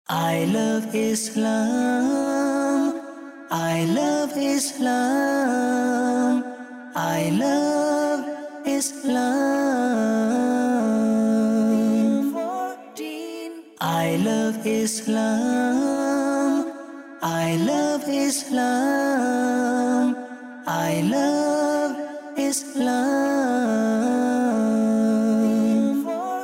I love Islam. I love Islam. I love Islam. I love Islam. I love Islam. I love Islam.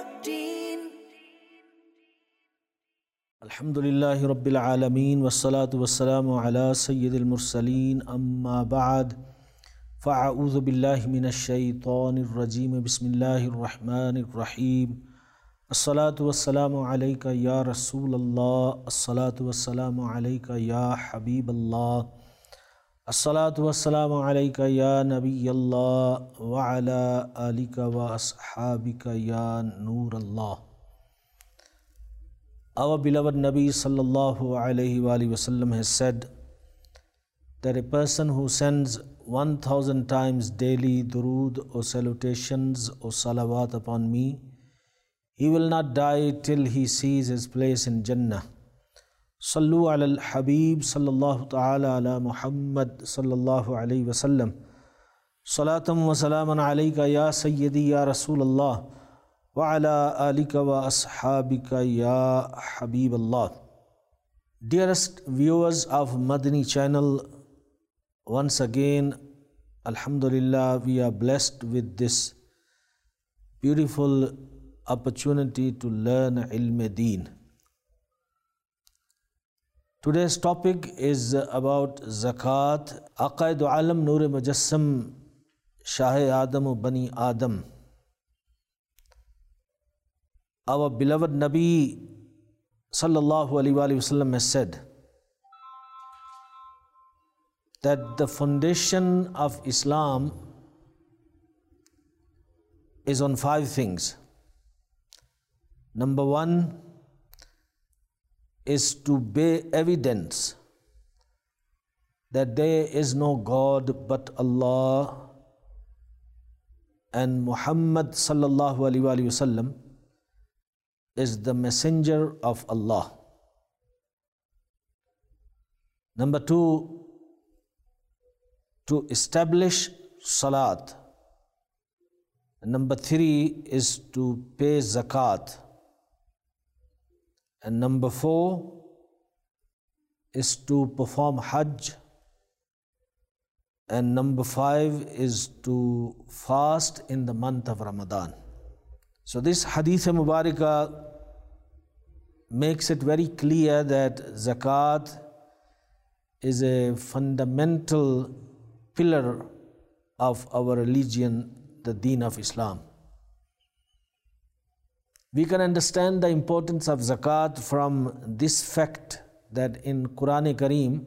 Alhamdulillahi Rabbil Alameen Wassalatu wassalamu ala Sayyidil Mursaleen Amma ba'd Fa'a'udhu billahi minash shaytanir rajeem Bismillahir Rahmanir Rahim As-salatu wassalamu alayka ya Rasulallah As-salatu wassalamu alayka ya Habiballah As-salatu wassalamu alayka ya Nabiyallah Wa ala alika wa ashabika ya Nurallah. Our beloved Nabi sallallahu alayhi wa sallam has said that a person who sends 1000 times daily durood or salutations or salawat upon me, he will not die till he sees his place in Jannah. Sallu ala al-Habib sallallahu ta'ala ala Muhammad sallallahu alayhi wa sallam. Salatam wa salaman alayka ya Sayyidi ya Rasulallah. وَعَلَىٰ آلِكَ وَأَصْحَابِكَ يَا حَبِيبَ اللَّهِ. Dearest viewers of Madani channel, once again, Alhamdulillah, we are blessed with this beautiful opportunity to learn ilm-e-deen. Today's topic is about zakat. Aqaid Alam Noor Mujassam Shah-e Adam Bani Adam. Our beloved Nabi sallallahu alaihi wasallam has said that the foundation of Islam is on 5 things. Number 1 is to bear evidence that there is no God but Allah, and Muhammad sallallahu alaihi wasallam is the messenger of Allah. Number 2, to establish salat. And number 3 is to pay zakat. And number 4 is to perform hajj. And number 5 is to fast in the month of Ramadan. So this hadith mubarakah makes it very clear that zakat is a fundamental pillar of our religion, the deen of Islam. We can understand the importance of zakat from this fact that in Quran-e-Kareem,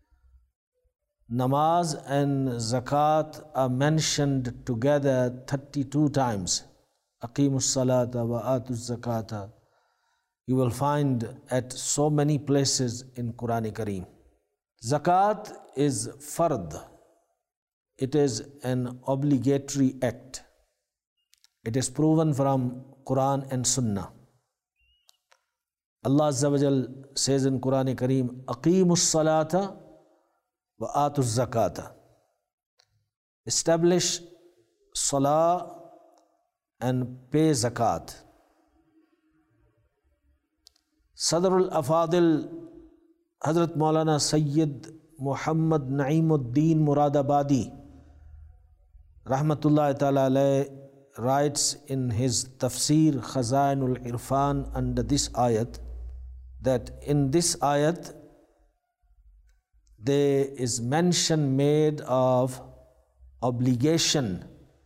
namaz and zakat are mentioned together 32 times. Aqimus salata wa atuz zakata. You will find at so many places in Quran-e-Kareem. Zakat is fard. It is an obligatory act. It is proven from Quran and Sunnah. Allah Azza wa Jal says in Quran-e-Kareem, Aqimus salata wa atuz zakata. Establish salah and pay zakat. Sadrul Afadil Hazrat Maulana Sayyid Muhammad Naeemuddin Muradabadi Rahmatullahi Ta'ala alayh writes in his Tafsir Khazainul Irfan under this ayat that in this ayat there is mention made of obligation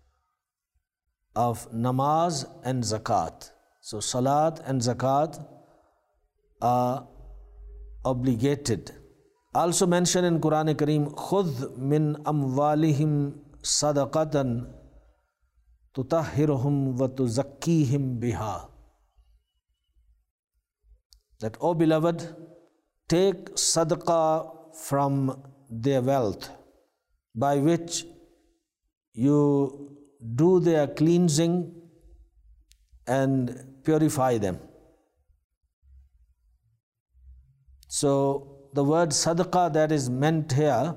of namaz and zakat. So salat and zakat are obligated. Also mentioned in Quran-e-Kareem, khudh min amwalihim sadaqatan tutahhiruhum wa tuzakkihim biha. That, O beloved, take sadaqah from their wealth, by which you do their cleansing and purify them. So the word sadaqah that is meant here,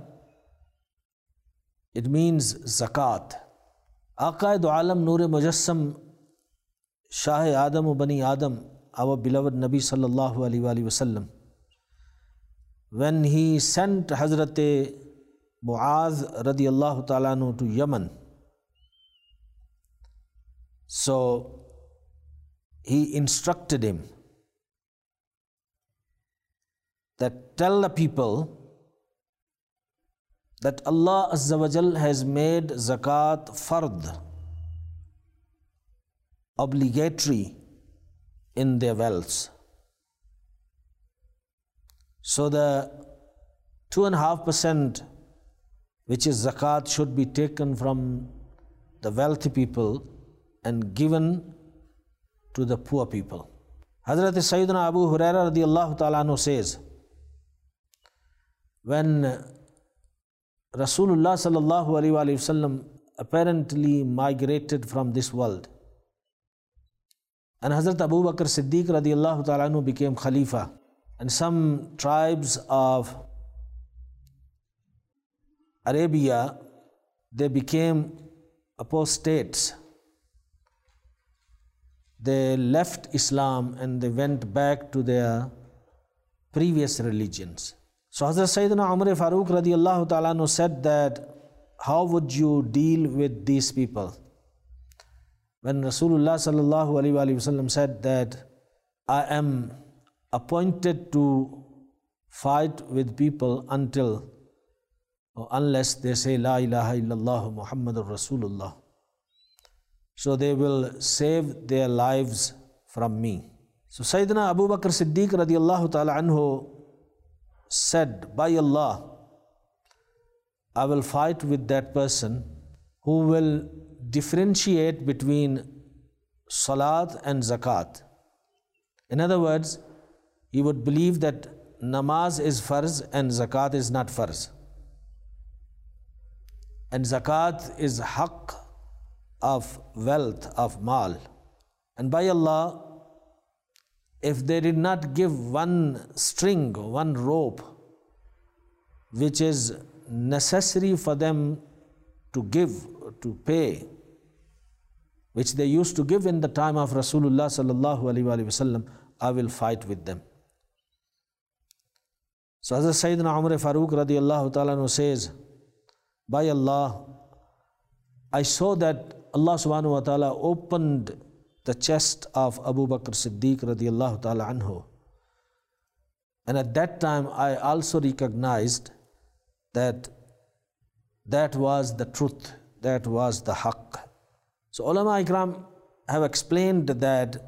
it means zakat. Aqaid Alam Noor Mujassam Shah Adam Bani Adam, our beloved Nabi sallallahu alaihi wasallam, when he sent Hazrat Muaz radiyallahu ta'ala anhu to Yemen, so he instructed him that tell the people that Allah Azza wa Jal has made zakat fard, obligatory in their wealths. So the 2.5% which is zakat should be taken from the wealthy people and given to the poor people. Hazrat Sayyidina Abu Huraira radiyallahu ta'ala anhu says, when Rasulullah sallallahu alaihi wasallam apparently migrated from this world, and Hazrat Abu Bakr Siddiq radiyallahu ta'ala anhu became Khalifa, and some tribes of Arabia, they became apostates. They left Islam and they went back to their previous religions. So Hazrat Sayyidina Umar Farooq radiyallahu ta'ala anhu said that, how would you deal with these people? When Rasulullah sallallahu alaihi wasallam said that, I am appointed to fight with people until or unless they say La ilaha illallah Muhammadur Rasulullah, so they will save their lives from me. So Sayyidina Abu Bakr Siddiq radiyallahu ta'ala anhu said, by Allah, I will fight with that person who will differentiate between salat and zakat. In other words, he would believe that namaz is farz and zakat is not farz, and zakat is haqq of wealth, of mal. And by Allah, if they did not give one string, one rope, which is necessary for them to give, to pay, which they used to give in the time of Rasulullah sallallahu alaihi wasallam, I will fight with them. So Hazrat Sayyidina Umar Farooq radiyallahu ta'ala anhu says, by Allah, I saw that Allah subhanahu wa ta'ala opened the chest of Abu Bakr Siddiq radiyallahu ta'ala anhu. And at that time, I also recognized that that was the truth, that was the haqq. So ulama ikram have explained that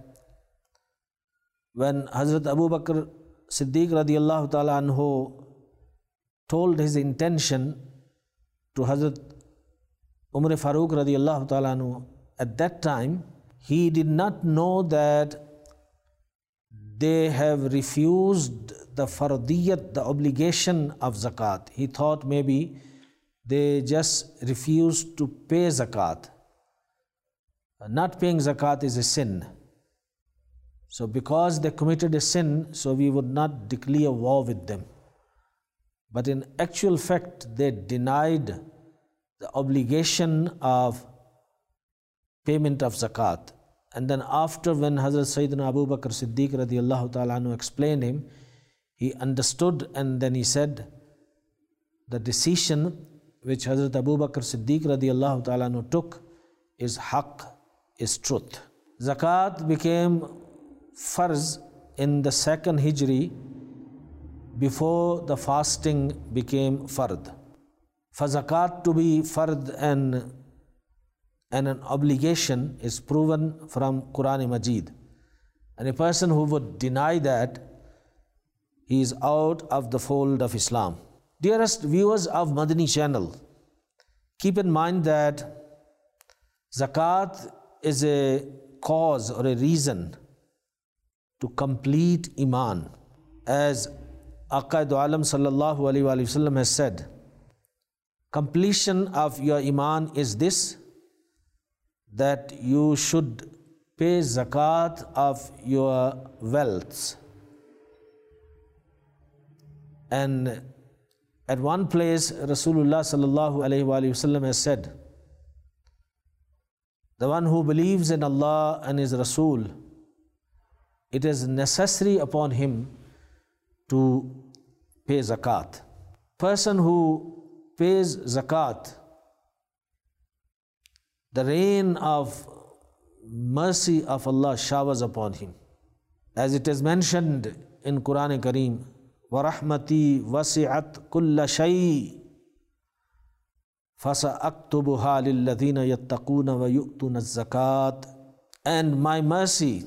when Hazrat Abu Bakr Siddiq radiyallahu ta'ala anhu told his intention to Hazrat Umar Farooq radiyallahu ta'ala anhu, at that time he did not know that they have refused the fardiyat, the obligation of zakat. He thought maybe they just refused to pay zakat. Not paying zakat is a sin. So because they committed a sin, so we would not declare war with them. But in actual fact, they denied the obligation of payment of zakat. And then after, when Hazrat Sayyidina Abu Bakr Siddiq radiyallahu ta'ala anhu explained him, he understood, and then he said, the decision which Hazrat Abu Bakr Siddiq radiyallahu ta'ala anhu took is haqq, is truth. Zakat became farz in the second Hijri, before the fasting became fard. For zakat to be fard and an obligation is proven from Quran Majid. And a person who would deny that, he is out of the fold of Islam. Dearest viewers of Madani channel, keep in mind that zakat is a cause or a reason to complete iman. As Aqaid Alam sallallahu alaihi wasallam has said, completion of your iman is this, that you should pay zakat of your wealth. And at one place, Rasulullah sallallahu alaihi wasallam has said, the one who believes in Allah and His Rasul, it is necessary upon him to pay zakat. Person who pays zakat, the rain of mercy of Allah showers upon him. As it is mentioned in Quran Kareem, وَرَحْمَتِي وَسِعَتْ كُلَّ شَيْءٍ فَسَأَكْتُبُهَا لِلَّذِينَ يَتَّقُونَ وَيُؤْتُونَ الزَّكَاةَ. And my mercy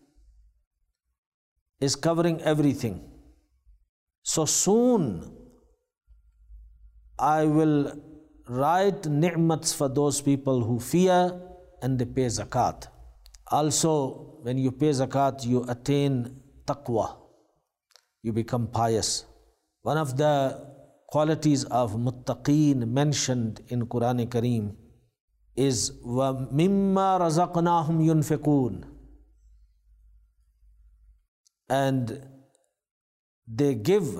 is covering everything. So soon I will write ni'mats for those people who fear and they pay zakat. Also, when you pay zakat, you attain taqwa. You become pious. One of the qualities of muttaqeen mentioned in Quran Kareem is وَمِمَّا رَزَقْنَاهُمْ يُنْفِقُونَ. And they give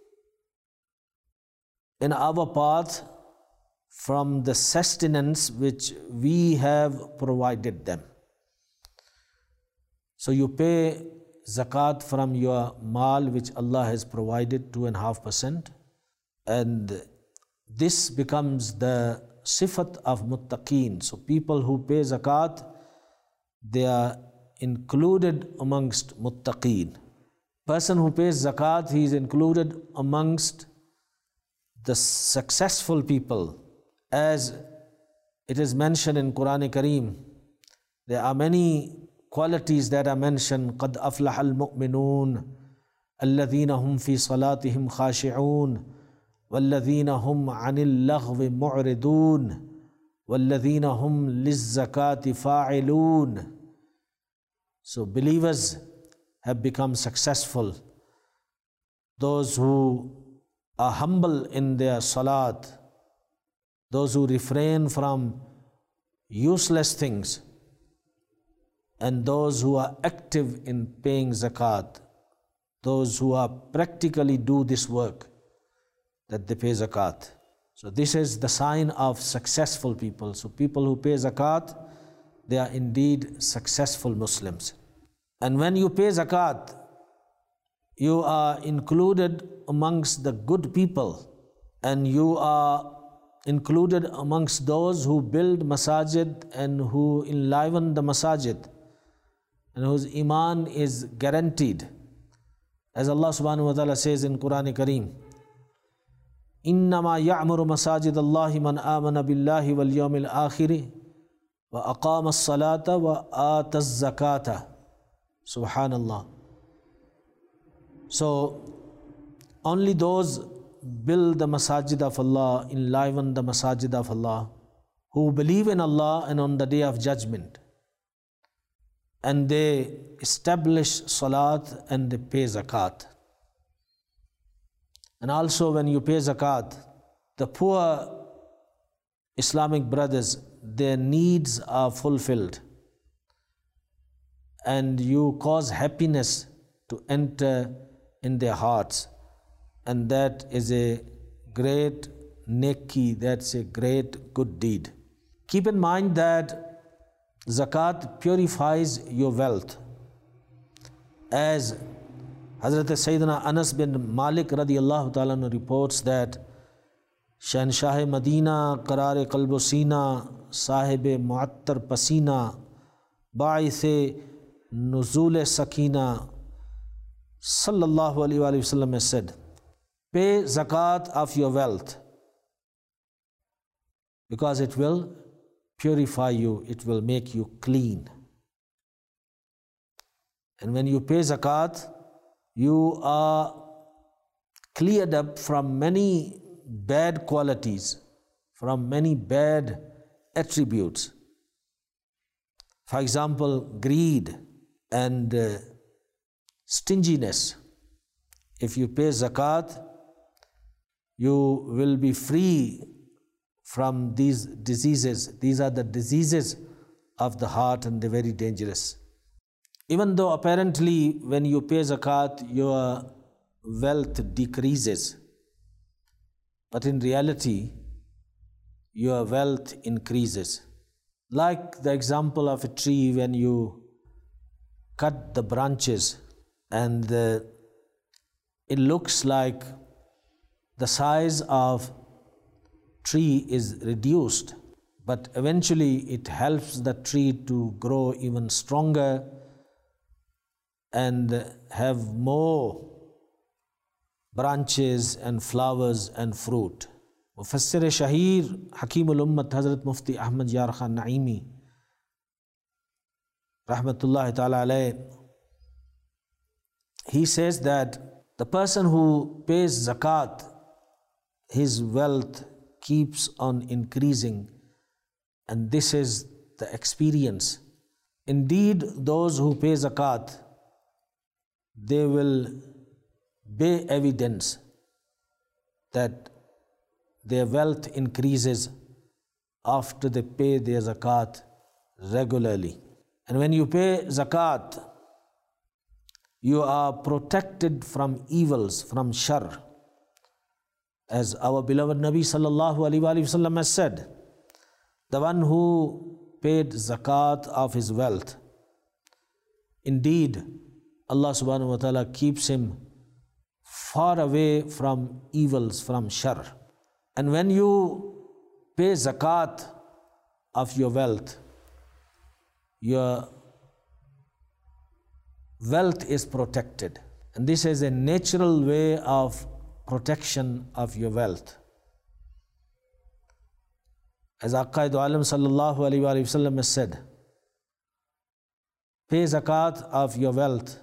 in our path from the sustenance which we have provided them. So you pay zakat from your mal which Allah has provided, 2.5%, and this becomes the sifat of muttaqeen. So people who pay zakat, they are included amongst muttaqeen. Person who pays zakat, he is included amongst the successful people. As it is mentioned in Quran Kareem, there are many qualities that are mentioned. قَدْ أَفْلَحَ الْمُؤْمِنُونَ الَّذِينَ هُمْ فِي صَلَاتِهِمْ خَاشِعُونَ وَالَّذِينَ هُمْ عَنِ اللَّغْوِ مُعْرِضُونَ وَالَّذِينَ هُمْ لِلزَّكَاةِ فَاعِلُونَ. So believers have become successful. Those who are humble in their salat, those who refrain from useless things, and those who are active in paying zakat, those who are practically do this work, that they pay zakat. So this is the sign of successful people. So people who pay zakat, they are indeed successful Muslims. And when you pay zakat, you are included amongst the good people, and you are included amongst those who build masajid and who enliven the masajid, and whose iman is guaranteed. As Allah subhanahu wa ta'ala says in Quran Kareem, إِنَّمَا يَعْمُرُ مَسَاجِدَ اللَّهِ مَنْ آمَنَ بِاللَّهِ وَالْيَوْمِ الْآخِرِ وَأَقَامَ الصَّلَاةَ وَآتَى الزَّكَاةَ. Subhanallah. So only those build the masajid of Allah, enliven the masajid of Allah, who believe in Allah and on the day of judgment, and they establish salat and they pay zakat. And also when you pay zakat, the poor Islamic brothers, their needs are fulfilled, and you cause happiness to enter in their hearts, and that is a great neki, that's a great good deed. Keep in mind that zakat purifies your wealth. As Hazrat Sayyidina Anas bin Malik radiyallahu ta'ala reports that Shahnshah Madina, Qarar Qalb Sina, Sahib Mu'attar Pasina, Ba'ith Nuzul Sakina, Sallallahu Alaihi Wasallam has said, pay zakat of your wealth, because it will purify you, it will make you clean. And when you pay zakat, you are cleared up from many bad qualities, from many bad attributes. For example, greed and stinginess. If you pay zakat, you will be free from these diseases. These are the diseases of the heart, and they're very dangerous. Even though apparently when you pay zakat, your wealth decreases, but in reality, your wealth increases. Like the example of a tree, when you cut the branches and it looks like the size of tree is reduced, but eventually it helps the tree to grow even stronger and have more branches and flowers and fruit. Mufassir Shahir Hakimul Ummat Hazrat Mufti Ahmad Yar Khan Naimi Rahmatullahi Ta'ala alayh, he says that the person who pays zakat, his wealth keeps on increasing, and this is the experience. Indeed, those who pay zakat, they will bear evidence that their wealth increases after they pay their zakat regularly. And when you pay zakat, you are protected from evils, from shar. As our beloved Nabi sallallahu alaihi wasallam has said, the one who paid zakat of his wealth, indeed Allah subhanahu wa ta'ala keeps him far away from evils, from shar. And when you pay zakat of your wealth is protected. And this is a natural way of protection of your wealth. As Aqaid Alam sallallahu alaihi wasallam has said, pay zakat of your wealth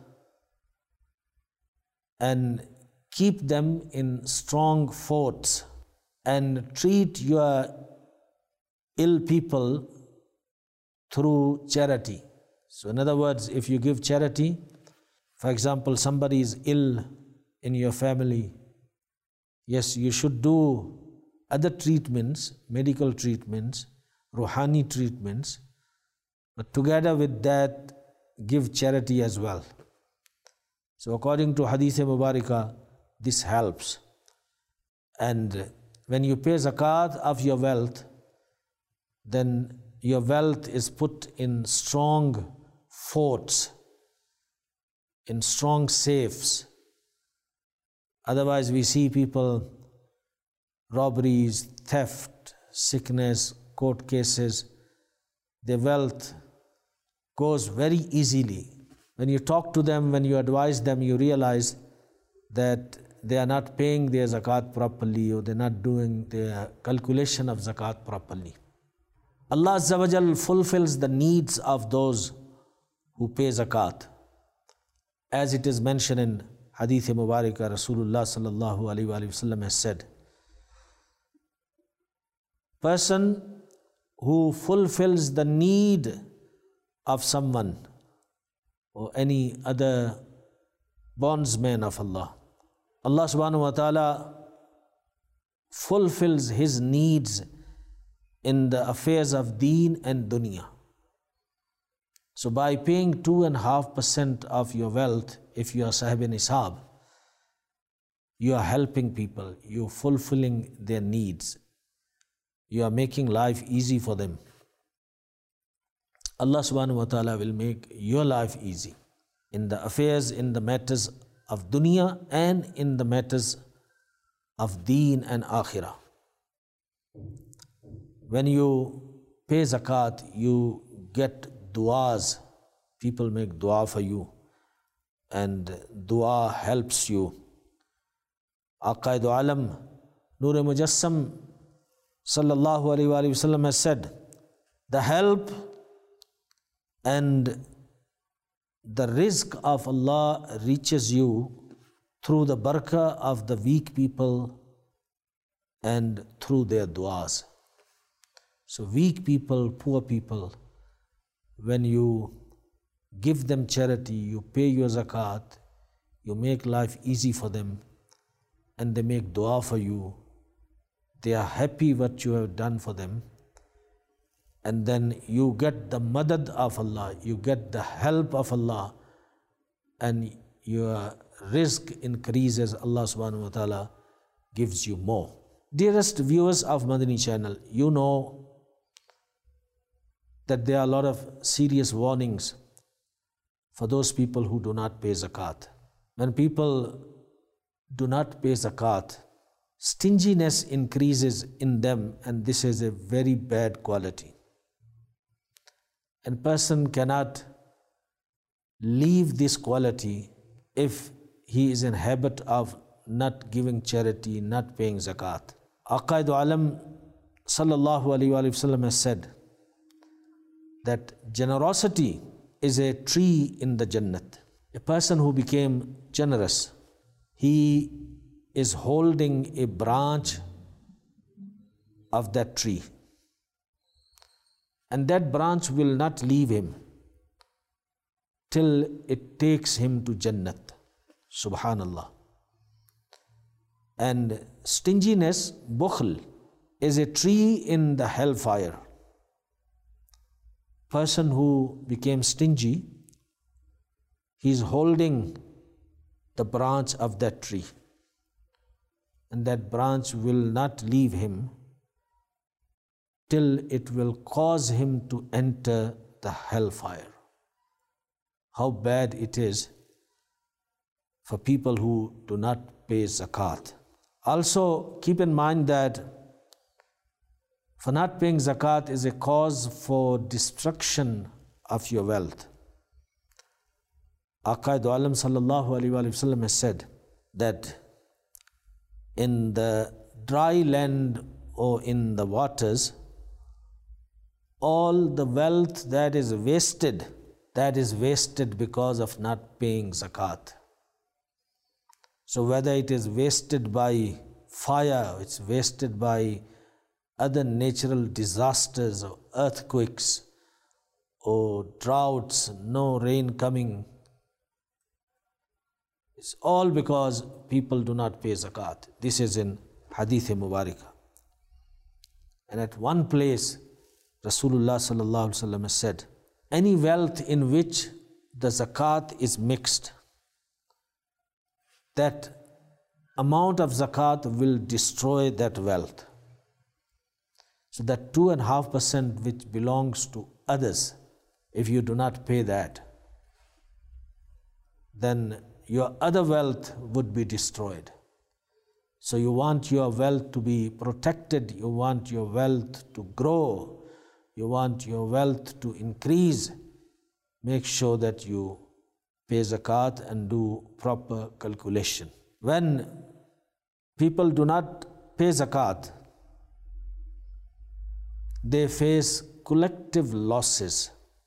and keep them in strong forts, and treat your ill people through charity. So in other words, if you give charity, for example, somebody is ill in your family, yes, you should do other treatments, medical treatments, ruhani treatments, but together with that, give charity as well. So according to Hadith Mubarakah, this helps. And when you pay zakat of your wealth, then your wealth is put in strong forts, in strong safes. Otherwise, we see people, robberies, theft, sickness, court cases, their wealth goes very easily. When you talk to them, when you advise them, you realize that they are not paying their zakat properly, or they're not doing their calculation of zakat properly. Allah Azza wa Jal fulfills the needs of those who pay zakat. As it is mentioned in Hadith Mubarakah, Rasulullah sallallahu alaihi wasallam has said, person who fulfills the need of someone or any other bondsman of Allah, Allah subhanahu wa ta'ala fulfills his needs in the affairs of deen and dunya. So by paying 2.5% of your wealth, if you are sahib nisab, you are helping people, you are fulfilling their needs, you are making life easy for them. Allah subhanahu wa ta'ala will make your life easy in the affairs, in the matters of dunya and in the matters of deen and akhirah. When you pay zakat, you get du'as. People make dua for you, and dua helps you. Aqaid Alam Nur Mujassam sallallahu alaihi wasallam has said, the help and the rizq of Allah reaches you through the barakah of the weak people and through their du'as. So weak people, poor people, when you give them charity, you pay your zakat, you make life easy for them, and they make dua for you, they are happy what you have done for them, and then you get the madad of Allah, you get the help of Allah, and your rizq increases, Allah subhanahu wa ta'ala gives you more. Dearest viewers of Madani channel, you know that there are a lot of serious warnings for those people who do not pay zakat. When people do not pay zakat, stinginess increases in them, and this is a very bad quality. And person cannot leave this quality if he is in habit of not giving charity, not paying zakat. Aqaid Alam sallallahu alaihi wasallam has said that generosity is a tree in the Jannat. A person who became generous, he is holding a branch of that tree, and that branch will not leave him till it takes him to Jannat. Subhanallah. And stinginess, bukhl, is a tree in the hellfire. Person who became stingy, he is holding the branch of that tree, and that branch will not leave him till it will cause him to enter the hellfire. How bad it is for people who do not pay zakat. Also, keep in mind that for not paying zakat is a cause for destruction of your wealth. Aqaid Alam sallallahu alaihi wasallam has said that in the dry land or in the waters, all the wealth that is wasted because of not paying zakat. So whether it is wasted by fire, it's wasted by other natural disasters or earthquakes or droughts, no rain coming, it's all because people do not pay zakat. This is in Hadith Mubarakah. And at one place, Rasulullah sallallahu alaihi wasallam has said, any wealth in which the zakat is mixed, that amount of zakat will destroy that wealth. So that 2.5% which belongs to others, if you do not pay that, then your other wealth would be destroyed. So you want your wealth to be protected, you want your wealth to grow, you want your wealth to increase. Make sure that you pay zakat and do proper calculation. When people do not pay zakat, they face collective losses.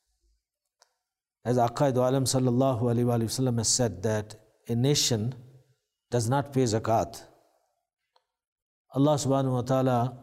As Aqaid Alam sallallahu alaihi wasallam has said that a nation does not pay zakat, Allah subhanahu wa ta'ala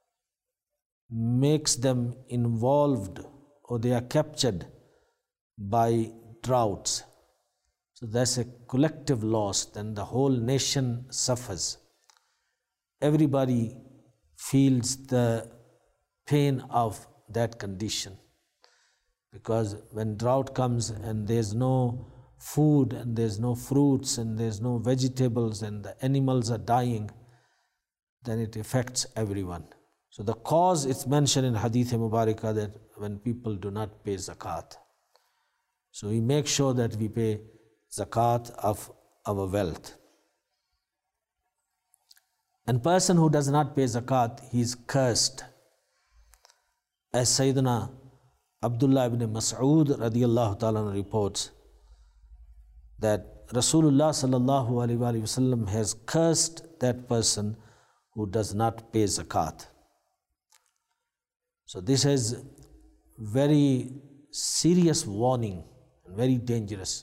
makes them involved, or they are captured by droughts. So that's a collective loss, then the whole nation suffers. Everybody feels the pain of that condition. Because when drought comes and there's no food and there's no fruits and there's no vegetables and the animals are dying, then it affects everyone. So the cause is mentioned in Hadith Mubarakah that when people do not pay zakat. So we make sure that we pay zakat of our wealth. And person who does not pay zakat, he is cursed. As Sayyidina Abdullah ibn Mas'ud radiyallahu ta'ala reports that Rasulullah sallallahu alaihi wasallam has cursed that person who does not pay zakat. So this is very serious warning and very dangerous.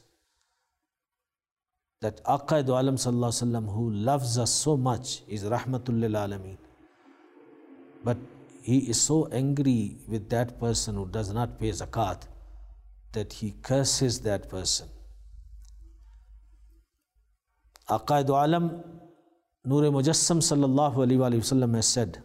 That Aqaid Alam sallallahu alaihi wasallam, who loves us so much, is rahmatul lil alameen. But he is so angry with that person who does not pay zakat that he curses that person. Aqaid Alam Nur Mujassam sallallahu alaihi wasallam has said,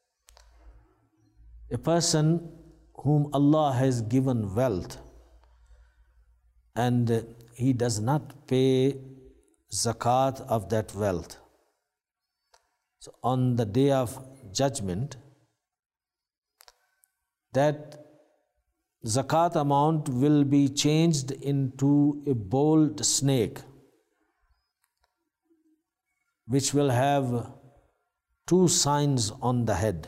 a person whom Allah has given wealth and he does not pay zakat of that wealth. So on the day of judgment, that zakat amount will be changed into a bold snake, which will have 2 signs on the head.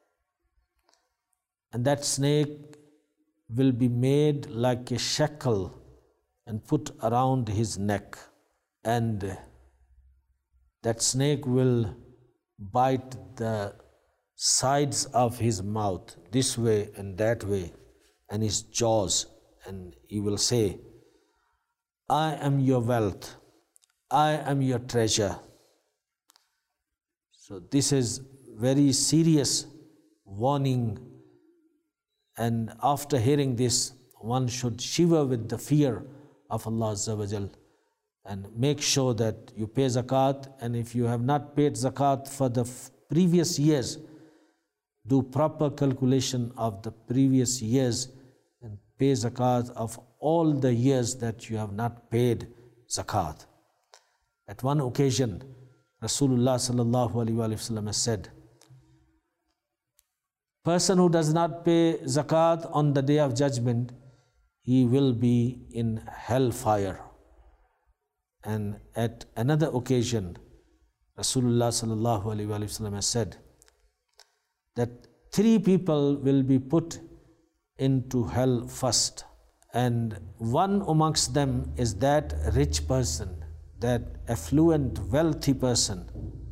And that snake will be made like a shackle and put around his neck. And that snake will bite the sides of his mouth, this way and that way, and his jaws, and he will say, I am your wealth, I am your treasure. So this is very serious warning, and after hearing this, one should shiver with the fear of Allah Azza wa Jal, and make sure that you pay zakat. And if you have not paid zakat for the previous years, do proper calculation of the previous years and pay zakat of all the years that you have not paid zakat. At one occasion, Rasulullah sallallahu alaihi wasallam has said, person who does not pay zakat on the day of judgment, he will be in hellfire. And at another occasion, Rasulullah sallallahu alaihi wasallam has said that 3 people will be put into hell first, and one amongst them is that rich person, that affluent, wealthy person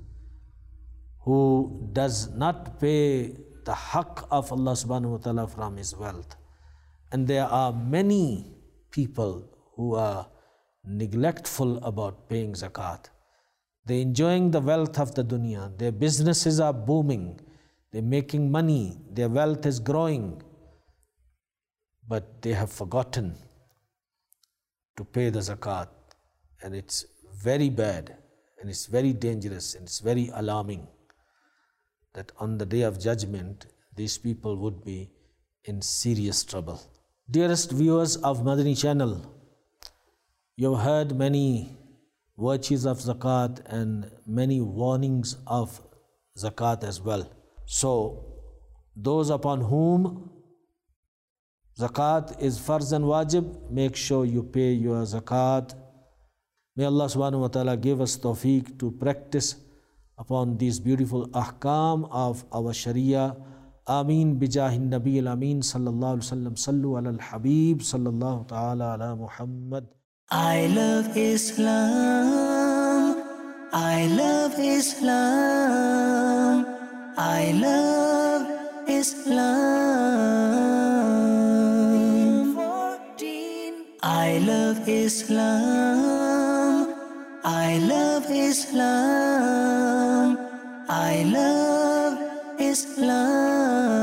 who does not pay the haqq of Allah subhanahu wa ta'ala from his wealth. And there are many people who are neglectful about paying zakat. They're enjoying the wealth of the dunya. Their businesses are booming. They're making money. Their wealth is growing. But they have forgotten to pay the zakat. And it's very bad, and it's very dangerous, and it's very alarming that on the day of judgment, these people would be in serious trouble. Dearest viewers of Madani channel, you have heard many virtues of zakat and many warnings of zakat as well. So, those upon whom zakat is farz and wajib, make sure you pay your zakat. May Allah subhanahu wa ta'ala give us tawfiq to practice upon these beautiful ahkam of our sharia. Ameen bijahin nabi al-ameen sallallahu alaihi wasallam. Sallu ala al-habib sallallahu ta'ala ala Muhammad. I love Islam. I love Islam. I love Islam. I love Islam. I love Islam. I love Islam.